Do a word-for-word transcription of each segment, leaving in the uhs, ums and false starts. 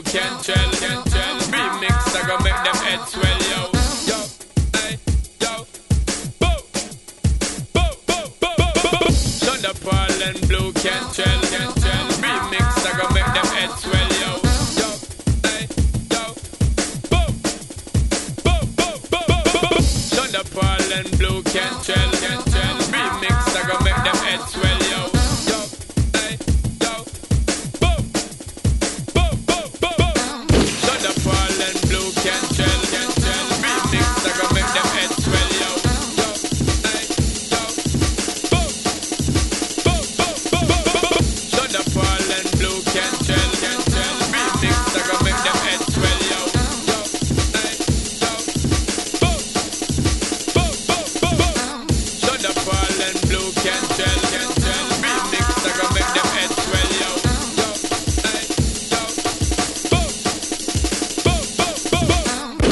can't tell, can't tell. Remix, I gonna make them head swell, yo. Yo, hey, yo. Boom, boom, boom, boom, boom, boom. Thunder, Paul and Blue, can't tell, can't tell. Remix, I gonna make them head swell, yo. Yo, hey, yo. Boom, boom, boom, boom, boom, boom. Thunder, Paul and Blue, can't tell, can't tell. Remix, I gonna make them head swell, yo. Yo, hey, yo. Boom, boom, boom, boom, boom. Thunder, Paul and Blue, can't tell, can't tell. Remix, I gonna make them head swell, yo. Yo, hey, yo. Boom, boom, boom, boom, boom, boom. Thunder, Paul and Blue, can't tell, can't tell. Remix, I gonna make them head swell, yo. Yo, hey, yo. Boom, boom, boom, boom, boom. Thunder, Paul and Blue, can't tell, can't tell. Remix, I gonna make them head swell, yo. Yo, hey, yo. Boom, boom, boom, boom, boom.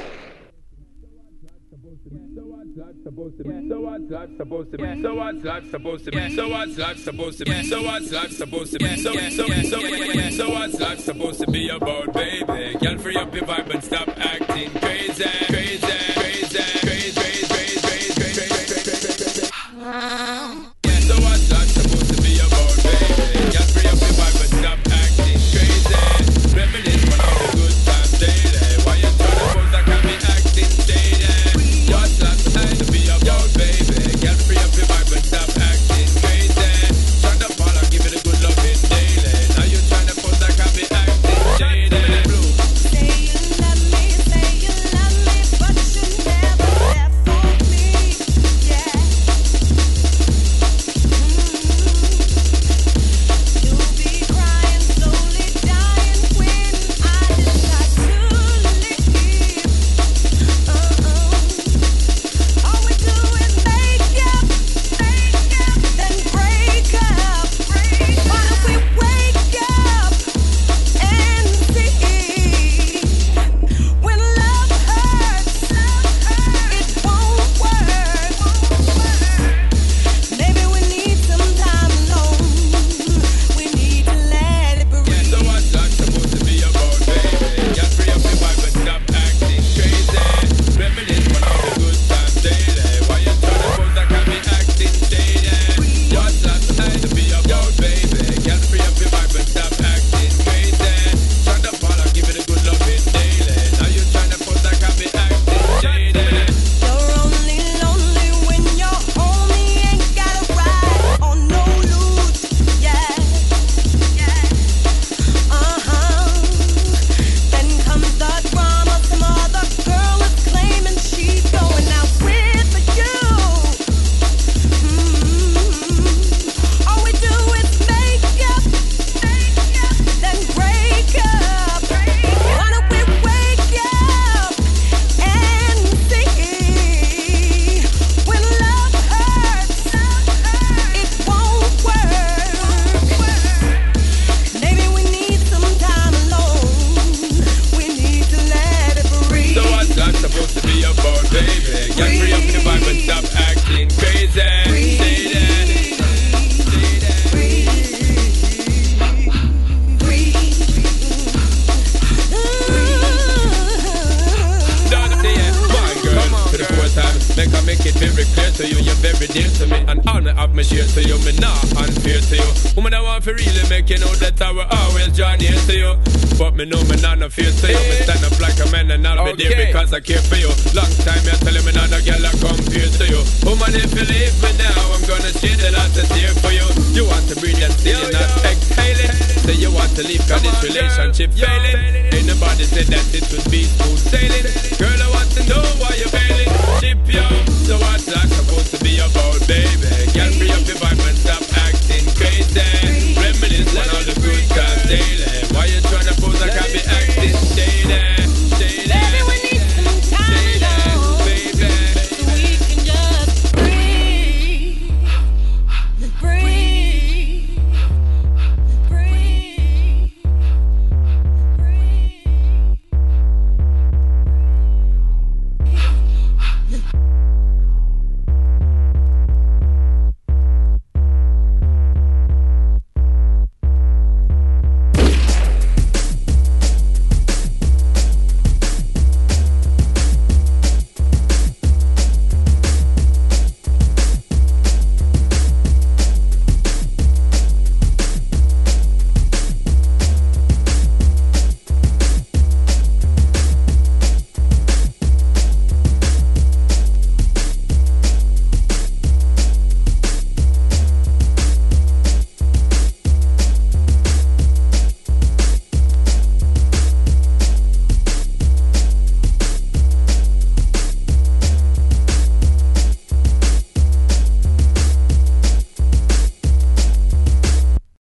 Supposed to be, so what's life supposed to be, so what's life supposed to be, so what's life supposed to be, so what's life supposed to be, so so so so what's life supposed to be about, baby? Girl, free up your vibe and stop acting crazy, crazy, crazy, crazy, crazy, crazy, crazy, crazy, crazy. So what's life supposed to be about, baby? Girl, free up your vibe and stop acting crazy. Reminisce on all the good times daily. Why you trying to pose like I be acting shady? What's life supposed to be about, baby? Girl, free up your vibe and stop acting crazy. Shut up, all I'll give it a good loving daily. Now you trying to pose like I be acting shady. Say you love me, say you love me, but you never there for me, yeah. You'll be crying, slowly dying when I decide to leave. Uh-uh. All we do is make up, make up, then break up. Why don't we wake up and see? When love hurts, it won't work. Maybe we need some time alone. We need to let it breathe. So what's life supposed to be about, baby? Girl, free up your vibe and stop acting crazy. Reminisce on all the good times daily. Why you trying to pose like I be acting shady? What's life supposed to be about, baby? Girl, free up your vibe and stop acting crazy. Shut up, all I'll give it a good loving daily. Now you trying to pose like I be acting shady. You're only lonely when you're home. You ain't got a ride or no loot, yeah, yeah, uh-huh. Then comes the drama. Some other girl is claiming she's going out with you. Mm-hmm. All we do is make up, make up, then break up. Why don't we wake up and see? When love hurts, it won't work. Maybe we need some time alone. We need to let it breathe. So what's life supposed to be about, baby? Girl, free up your vibe and stop acting crazy. Say that. To the fourth time, make I make it very clear to you, you're very dear to me, and honor of my share to you, me not unfair to you. Woman, I want to really make you know that I will always join here to you. But me know me not no fear to you. Me stand up like a man and I'll be there because I care for you. Long time you're telling me not a girl I compare to you. Woman, if you leave me now, I'm gonna shed a lot of tears for you. You want to breathe and still you're not exhaling. Say you want to leave cause this relationship failing. Ain't nobody said that it would be smooth sailing. Girl,